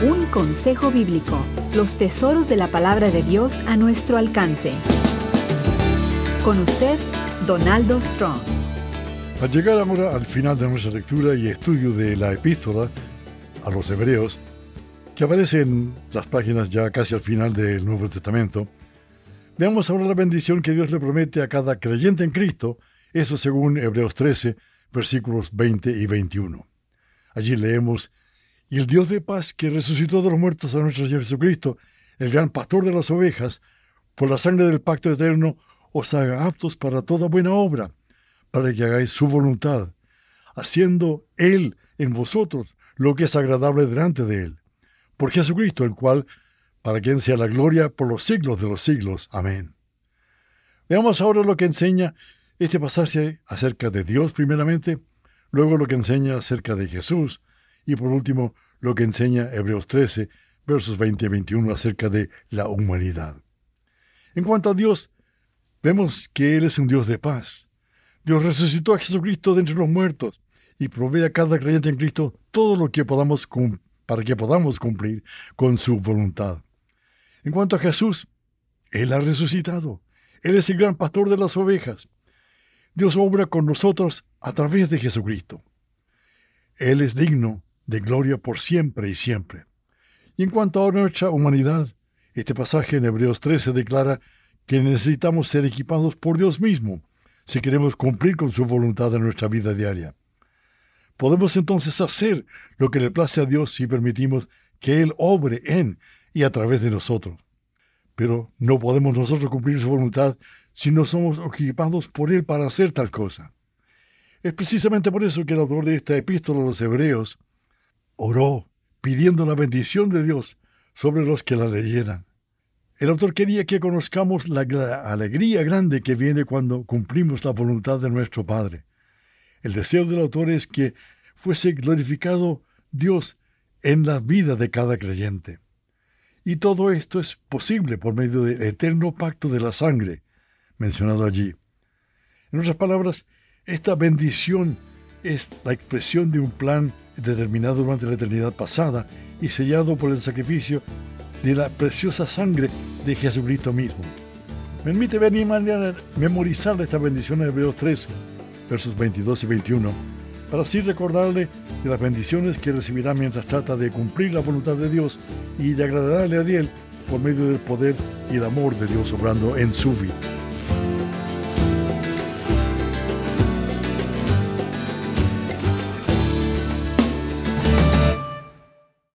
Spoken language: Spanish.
Un consejo bíblico, los tesoros de la palabra de Dios a nuestro alcance. Con usted, Donaldo Strong. Al llegar ahora al final de nuestra lectura y estudio de la epístola a los Hebreos, que aparece en las páginas ya casi al final del Nuevo Testamento, veamos ahora la bendición que Dios le promete a cada creyente en Cristo, eso según Hebreos 13, versículos 20 y 21. Allí leemos: y el Dios de paz, que resucitó de los muertos a nuestro Señor Jesucristo, el gran pastor de las ovejas, por la sangre del pacto eterno, os haga aptos para toda buena obra, para que hagáis su voluntad, haciendo Él en vosotros lo que es agradable delante de Él. Por Jesucristo, el cual, para quien sea la gloria por los siglos de los siglos. Amén. Veamos ahora lo que enseña este pasaje acerca de Dios primeramente, luego lo que enseña acerca de Jesús, y por último, lo que enseña Hebreos 13, versos 20 y 21 acerca de la humanidad. En cuanto a Dios, vemos que Él es un Dios de paz. Dios resucitó a Jesucristo de entre los muertos y provee a cada creyente en Cristo todo lo que podamos para que podamos cumplir con su voluntad. En cuanto a Jesús, Él ha resucitado. Él es el gran pastor de las ovejas. Dios obra con nosotros a través de Jesucristo. Él es digno de gloria por siempre y siempre. Y en cuanto a nuestra humanidad, este pasaje en Hebreos 13 declara que necesitamos ser equipados por Dios mismo si queremos cumplir con su voluntad en nuestra vida diaria. Podemos entonces hacer lo que le place a Dios si permitimos que Él obre en y a través de nosotros. Pero no podemos nosotros cumplir su voluntad si no somos equipados por Él para hacer tal cosa. Es precisamente por eso que el autor de esta epístola a los Hebreos oró pidiendo la bendición de Dios sobre los que la leyeran. El autor quería que conozcamos la alegría grande que viene cuando cumplimos la voluntad de nuestro Padre. El deseo del autor es que fuese glorificado Dios en la vida de cada creyente. Y todo esto es posible por medio del eterno pacto de la sangre, mencionado allí. En otras palabras, esta bendición es la expresión de un plan determinado durante la eternidad pasada y sellado por el sacrificio de la preciosa sangre de Jesucristo mismo. Permíteme memorizar esta bendición en Hebreos 13, versos 22 y 21, para así recordarle de las bendiciones que recibirá mientras trata de cumplir la voluntad de Dios y de agradarle a Él por medio del poder y el amor de Dios obrando en su vida.